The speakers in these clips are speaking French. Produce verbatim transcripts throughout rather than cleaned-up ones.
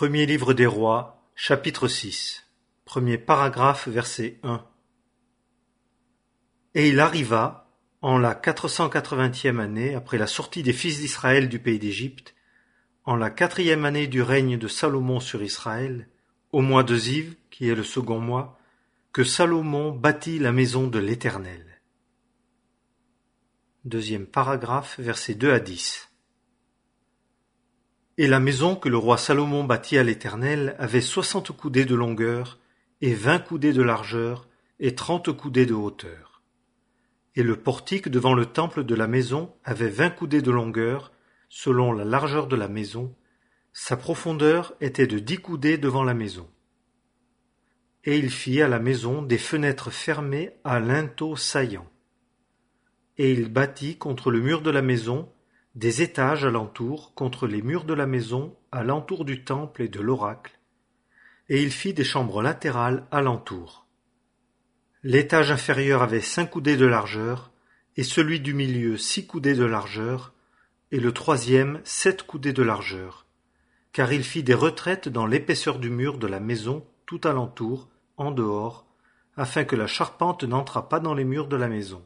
Premier livre des Rois, chapitre six, premier paragraphe, verset un. Et il arriva, en la quatre cent quatre-vingtième année, après la sortie des fils d'Israël du pays d'Égypte, en la quatrième année du règne de Salomon sur Israël, au mois de Ziv, qui est le second mois, que Salomon bâtit la maison de l'Éternel. Deuxième paragraphe, versets deux à dix. Et la maison que le roi Salomon bâtit à l'Éternel avait soixante coudées de longueur, et vingt coudées de largeur, et trente coudées de hauteur. Et le portique devant le temple de la maison avait vingt coudées de longueur, selon la largeur de la maison. Sa profondeur était de dix coudées devant la maison. Et il fit à la maison des fenêtres fermées à linteaux saillants. Et il bâtit contre le mur de la maison des étages alentour contre les murs de la maison, alentour du temple et de l'oracle, et il fit des chambres latérales alentour. L'étage inférieur avait cinq coudées de largeur, et celui du milieu six coudées de largeur, et le troisième sept coudées de largeur, car il fit des retraites dans l'épaisseur du mur de la maison tout alentour, en dehors, afin que la charpente n'entrât pas dans les murs de la maison.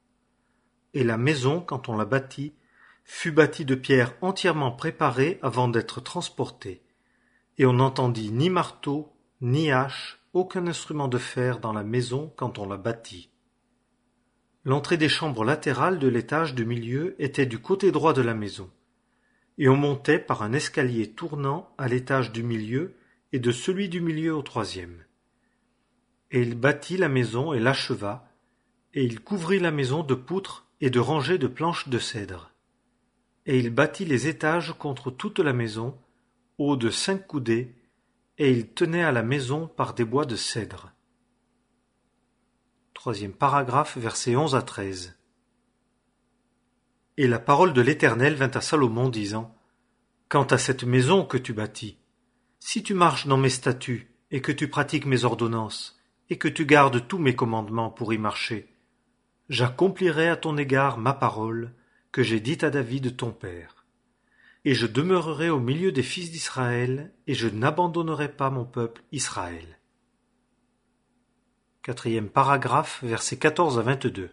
Et la maison, quand on la bâtit, fut bâtie de pierres entièrement préparées avant d'être transportée, et on n'entendit ni marteau, ni hache, aucun instrument de fer dans la maison quand on la bâtit. L'entrée des chambres latérales de l'étage du milieu était du côté droit de la maison, et on montait par un escalier tournant à l'étage du milieu et de celui du milieu au troisième. Et il bâtit la maison et l'acheva, et il couvrit la maison de poutres et de rangées de planches de cèdre. Et il bâtit les étages contre toute la maison, hauts de cinq coudées, et il tenait à la maison par des bois de cèdre. Troisième paragraphe, versets onze à treize. Et la parole de l'Éternel vint à Salomon, disant : Quant à cette maison que tu bâtis, si tu marches dans mes statuts, et que tu pratiques mes ordonnances, et que tu gardes tous mes commandements pour y marcher, j'accomplirai à ton égard ma parole, que j'ai dit à David ton père. Et je demeurerai au milieu des fils d'Israël, et je n'abandonnerai pas mon peuple Israël. Quatrième paragraphe, versets quatorze à vingt-deux.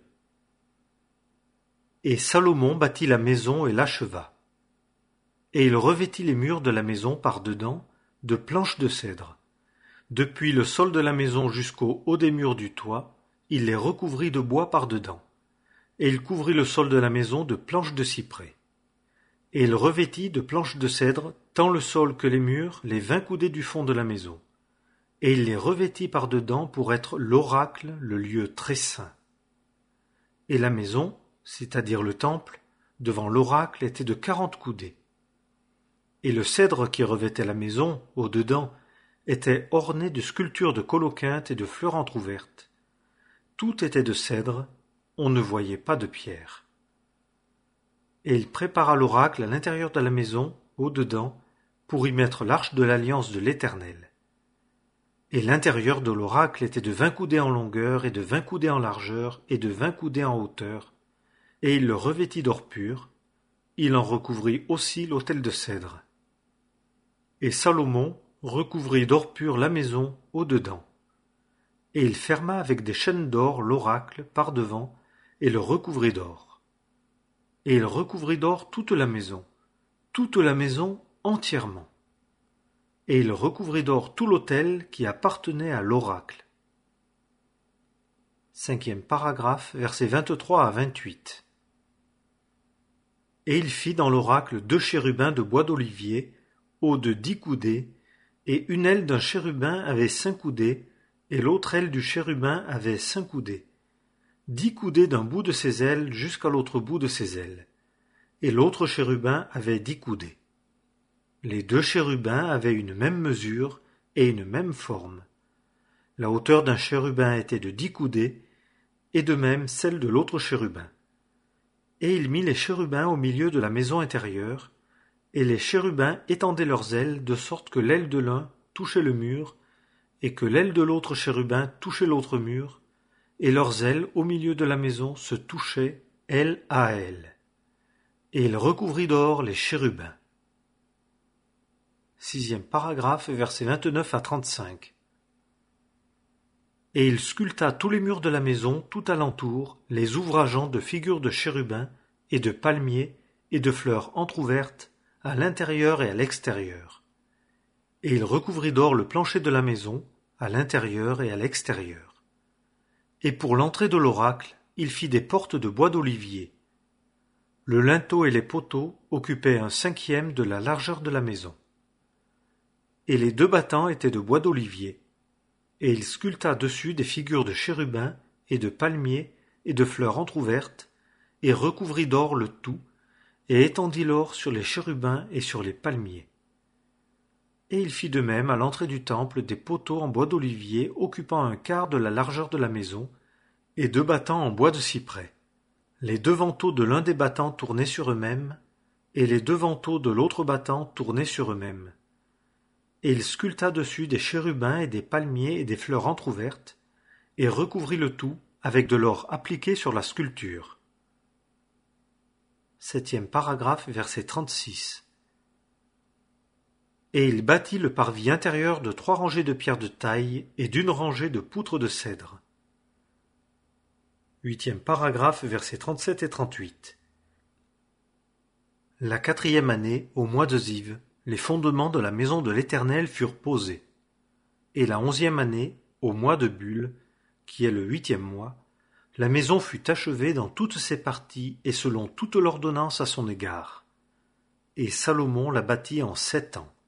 Et Salomon bâtit la maison et l'acheva. Et il revêtit les murs de la maison par dedans de planches de cèdre. Depuis le sol de la maison jusqu'au haut des murs du toit, il les recouvrit de bois par dedans. Et il couvrit le sol de la maison de planches de cyprès. Et il revêtit de planches de cèdre tant le sol que les murs, les vingt coudées du fond de la maison. Et il les revêtit par dedans pour être l'oracle, le lieu très saint. Et la maison, c'est-à-dire le temple, devant l'oracle était de quarante coudées. Et le cèdre qui revêtait la maison, au dedans, était orné de sculptures de coloquintes et de fleurs entr'ouvertes. Tout était de cèdre, on ne voyait pas de pierre. Et il prépara l'oracle à l'intérieur de la maison, au-dedans, pour y mettre l'arche de l'alliance de l'Éternel. Et l'intérieur de l'oracle était de vingt coudées en longueur, et de vingt coudées en largeur, et de vingt coudées en hauteur, et il le revêtit d'or pur. Il en recouvrit aussi l'autel de cèdre. Et Salomon recouvrit d'or pur la maison, au-dedans. Et il ferma avec des chaînes d'or l'oracle par devant, et le recouvrit d'or. Et il recouvrit d'or toute la maison, toute la maison entièrement. Et il recouvrit d'or tout l'autel qui appartenait à l'oracle. Cinquième paragraphe, versets vingt-trois à vingt-huit. Et il fit dans l'oracle deux chérubins de bois d'olivier, hauts de dix coudées, et une aile d'un chérubin avait cinq coudées, et l'autre aile du chérubin avait cinq coudées. Dix coudées d'un bout de ses ailes jusqu'à l'autre bout de ses ailes, et l'autre chérubin avait dix coudées. Les deux chérubins avaient une même mesure et une même forme. La hauteur d'un chérubin était de dix coudées, et de même celle de l'autre chérubin. Et il mit les chérubins au milieu de la maison intérieure, et les chérubins étendaient leurs ailes de sorte que l'aile de l'un touchait le mur, et que l'aile de l'autre chérubin touchait l'autre mur, et leurs ailes au milieu de la maison se touchaient, aile à aile. Et il recouvrit d'or les chérubins. sixième paragraphe, versets vingt-neuf à trente-cinq. Et il sculpta tous les murs de la maison tout alentour, les ouvrageant de figures de chérubins et de palmiers et de fleurs entr'ouvertes à l'intérieur et à l'extérieur. Et il recouvrit d'or le plancher de la maison, à l'intérieur et à l'extérieur. Et pour l'entrée de l'oracle, il fit des portes de bois d'olivier. Le linteau et les poteaux occupaient un cinquième de la largeur de la maison. Et les deux battants étaient de bois d'olivier. Et il sculpta dessus des figures de chérubins et de palmiers et de fleurs entr'ouvertes, et recouvrit d'or le tout, et étendit l'or sur les chérubins et sur les palmiers. Et il fit de même à l'entrée du temple des poteaux en bois d'olivier occupant un quart de la largeur de la maison, et deux battants en bois de cyprès. Les deux vantaux de l'un des battants tournaient sur eux-mêmes, et les deux vantaux de l'autre battant tournaient sur eux-mêmes. Et il sculpta dessus des chérubins et des palmiers et des fleurs entr'ouvertes, et recouvrit le tout avec de l'or appliqué sur la sculpture. Septième paragraphe, verset trente-six. Et il bâtit le parvis intérieur de trois rangées de pierres de taille et d'une rangée de poutres de cèdre. Huitième paragraphe, versets trente-sept et trente-huit. La quatrième année, au mois de Ziv, les fondements de la maison de l'Éternel furent posés. Et la onzième année, au mois de Bul, qui est le huitième mois, la maison fut achevée dans toutes ses parties et selon toute l'ordonnance à son égard. Et Salomon la bâtit en sept ans.